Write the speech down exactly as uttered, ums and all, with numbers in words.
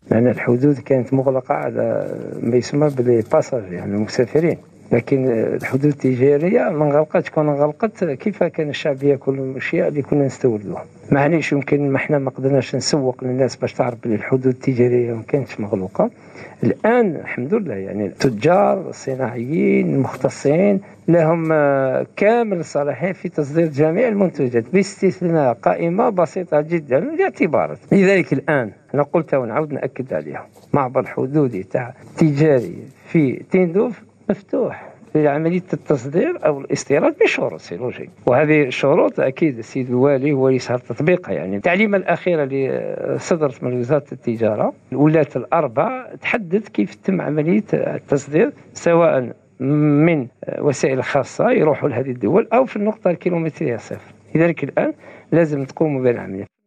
لأن الحدود كانت مغلقة على ما يسمى بالباساج، يعني المسافرين، لكن الحدود التجارية ما انغلقتش. كون انغلقت كيف كان الشعب ياكل الأشياء اللي كنا نستوردوها؟ معليش يمكن ما احنا ما قدرناش نسوق للناس باش تعرف بلي الحدود التجارية ما كانتش مغلوقة. الآن الحمد لله يعني التجار الصناعيين المختصين لهم كامل الصلاحية في تصدير جميع المنتجات باستثناء قائمة بسيطة جدا لاعتبارات. لذلك الآن أنا قلت ونعود نأكد عليها، معبر حدودي تاع تجاري في تندوف مفتوح لعملية التصدير أو الاستيراد بشروط سيلوجي، وهذه الشروط أكيد السيد الوالي هو يسهل تطبيقها. يعني التعليمة الأخيرة اللي صدرت من وزارة التجارة الولاة الأربع تحدد كيف تتم عملية التصدير، سواء من وسائل خاصة يروحوا لهذه الدول أو في النقطة الكيلومترية صفر. لذلك الآن لازم تقوموا بالعملية.